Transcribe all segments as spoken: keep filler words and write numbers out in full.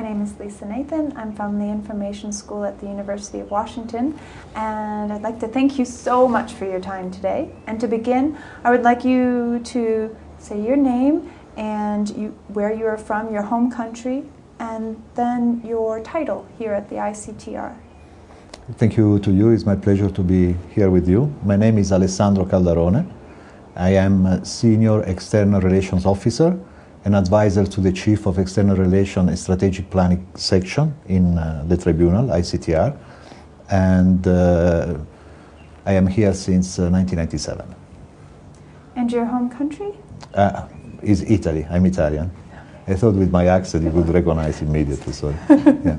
My name is Lisa Nathan. I'm from the Information School at the University of Washington, and I'd like to thank you so much for your time today. And to begin, I would like you to say your name and you, where you are from, your home country, and then your title here at the I C T R. Thank you to you. It's my pleasure to be here with you. My name is Alessandro Caldarone. I am a Senior External Relations Officer and advisor to the Chief of External Relations and Strategic Planning Section in uh, the Tribunal, I C T R, and uh, I am here since uh, nineteen ninety-seven. And your home country? Uh, is Italy. I'm Italian. I thought with my accent you would recognize immediately. So, yeah.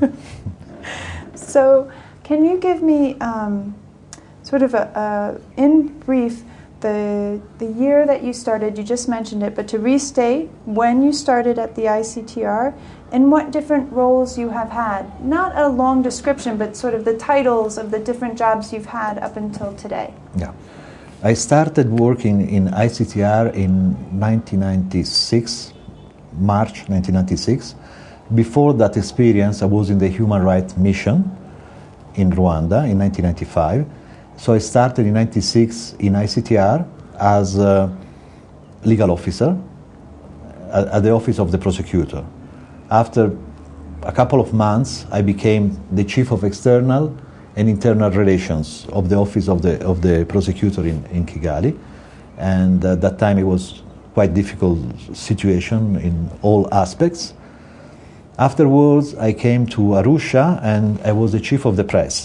So, can you give me um, sort of a, a in brief the the year that you started? You just mentioned it, but to restate when you started at the I C T R and what different roles you have had. Not a long description, but sort of the titles of the different jobs you've had up until today. Yeah. I started working in I C T R in nineteen ninety-six, March nineteen ninety-six. Before that experience, I was in the Human Rights Mission in Rwanda in nineteen ninety-five. So I started in ninety-six in I C T R as a legal officer at, at the office of the prosecutor. After a couple of months, I became the chief of external and internal relations of the office of the of the prosecutor in, in Kigali. And at that time it was quite difficult situation in all aspects. Afterwards, I came to Arusha and I was the chief of the press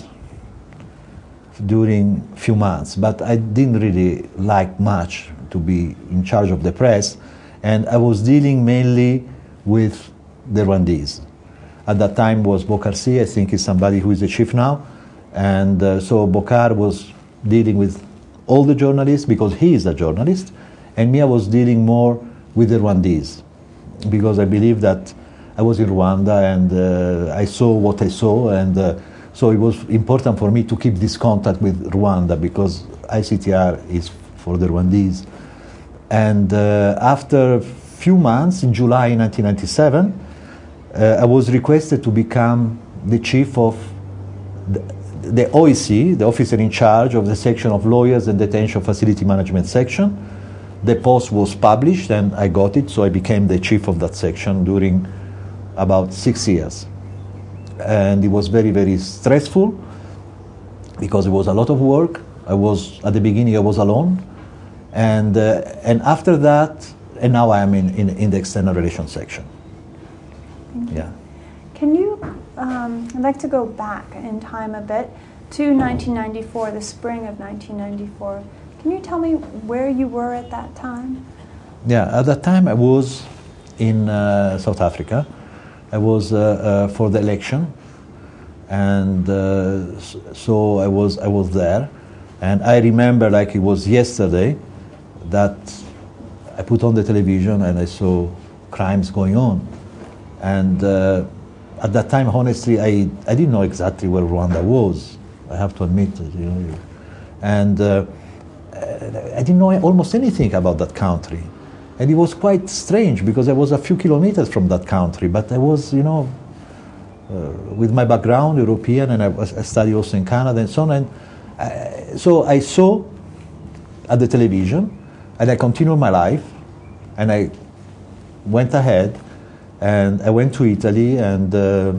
during a few months, but I didn't really like much to be in charge of the press, and I was dealing mainly with the Rwandese. At that time was Bokarsi, I think is somebody who is the chief now, and uh, so Bokar was dealing with all the journalists because he is a journalist, and me I was dealing more with the Rwandese because I believe that I was in Rwanda and uh, I saw what I saw, and uh, so it was important for me to keep this contact with Rwanda because I C T R is for the Rwandese. And uh, after a few months, in July nineteen ninety-seven, uh, I was requested to become the chief of the, the O E C, the officer in charge of the section of lawyers and detention facility management section. The post was published and I got it, so I became the chief of that section during about six years. And it was very, very stressful because it was a lot of work. I was, at the beginning, I was alone. And uh, and after that, and now I am in, in, in the external relations section. Thank you. Yeah. Can you, um, I'd like to go back in time a bit to nineteen ninety-four, the spring of nineteen ninety-four. Can you tell me where you were at that time? Yeah, at that time I was in uh, South Africa. I was uh, uh, for the election, and uh, so I was I was there, and I remember like it was yesterday that I put on the television and I saw crimes going on, and uh, at that time, honestly, I I didn't know exactly where Rwanda was. I have to admit, you know, and uh, I didn't know almost anything about that country. And it was quite strange because I was a few kilometers from that country, but I was, you know, uh, with my background, European, and I, was, I studied also in Canada and so on. And I, so I saw at the television, and I continued my life, and I went ahead, and I went to Italy, and uh,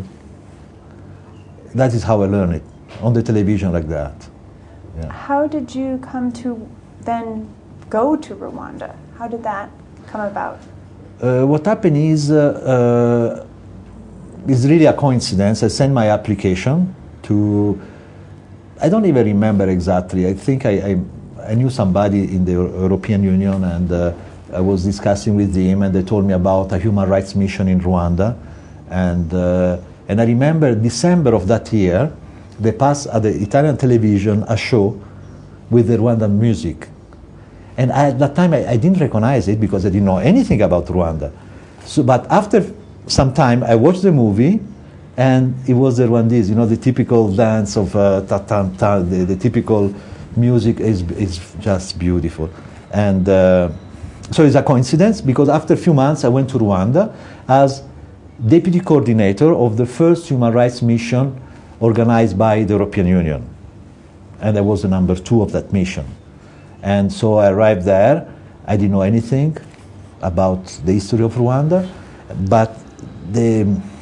that is how I learned it, on the television like that. Yeah. How did you come to then go to Rwanda? How did that come about? Uh, what happened is uh, uh, is really a coincidence. I sent my application to, I don't even remember exactly. I think I, I, I knew somebody in the European Union, and uh, I was discussing with them, and they told me about a human rights mission in Rwanda. And, uh, and I remember December of that year, they passed at the Italian television a show with the Rwandan music. And I, at that time, I, I didn't recognize it because I didn't know anything about Rwanda. So, but after some time, I watched the movie, and it was the Rwandese, you know, the typical dance of uh, ta-ta-ta, the, the typical music is, is just beautiful. And uh, so it's a coincidence because after a few months, I went to Rwanda as deputy coordinator of the first human rights mission organized by the European Union. And I was the number two of that mission. And so I arrived there. I didn't know anything about the history of Rwanda, but the,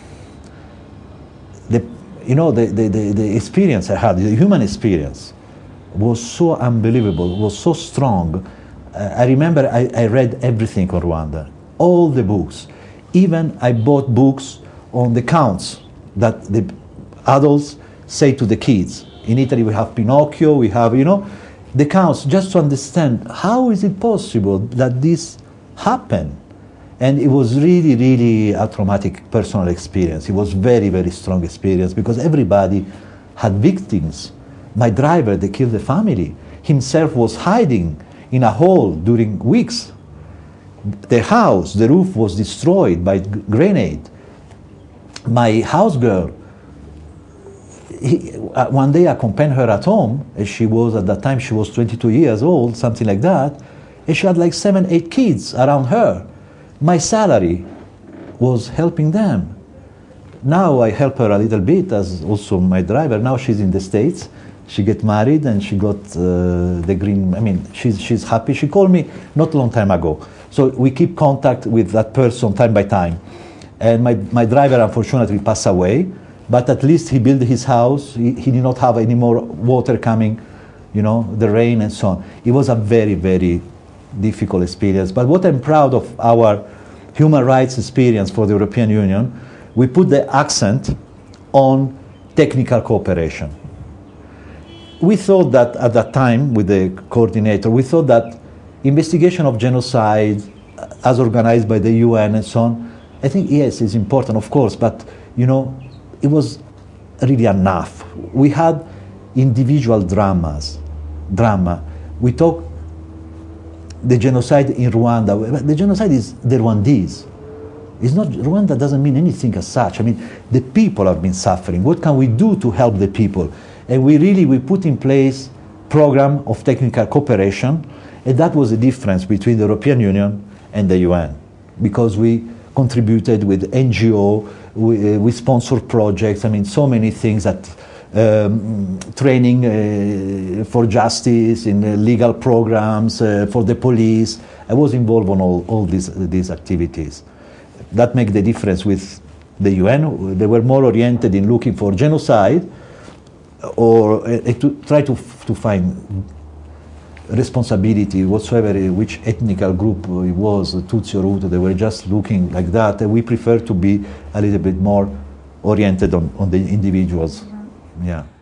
the you know, the, the, the, the experience I had, the human experience, was so unbelievable, was so strong. Uh, I remember I, I read everything on Rwanda, all the books. Even I bought books on the counts that the adults say to the kids. In Italy we have Pinocchio, we have, you know, the counts, just to understand how is it possible that this happened. And it was really, really a traumatic personal experience. It was very, very strong experience because everybody had victims. My driver, they killed the family. Himself was hiding in a hole during weeks. The house, the roof was destroyed by grenade. My house girl, he, uh, one day I accompanied her at home, and she was, at that time, she was twenty-two years old, something like that, and she had like seven, eight kids around her. My salary was helping them. Now I help her a little bit as also my driver. Now she's in the States. She get married and she got uh, the green, I mean, she's, she's happy. She called me not a long time ago. So we keep contact with that person time by time. And my, my driver unfortunately passed away, but at least he built his house. He, he did not have any more water coming, you know, the rain and so on. It was a very, very difficult experience. But what I'm proud of our human rights experience for the European Union, we put the accent on technical cooperation. We thought that at that time, with the coordinator, we thought that investigation of genocide as organized by the U N and so on, I think, yes, it's important, of course, but, you know, it was really enough. We had individual dramas, drama. We talk the genocide in Rwanda. The genocide is the Rwandese. It's not, Rwanda doesn't mean anything as such. I mean, the people have been suffering. What can we do to help the people? And we really, we put in place program of technical cooperation, and that was the difference between the European Union and the U N, because we contributed with N G O, we, uh, we sponsored projects, I mean, so many things that um, training uh, for justice, in uh, legal programs, uh, for the police. I was involved in all, all these, these activities. That makes the difference with the U N. They were more oriented in looking for genocide, or uh, to try to, to find responsibility whatsoever, which ethnical group it was, Tutsi or Hutu. They were just looking like that. And we prefer to be a little bit more oriented on, on the individuals. Mm-hmm. Yeah.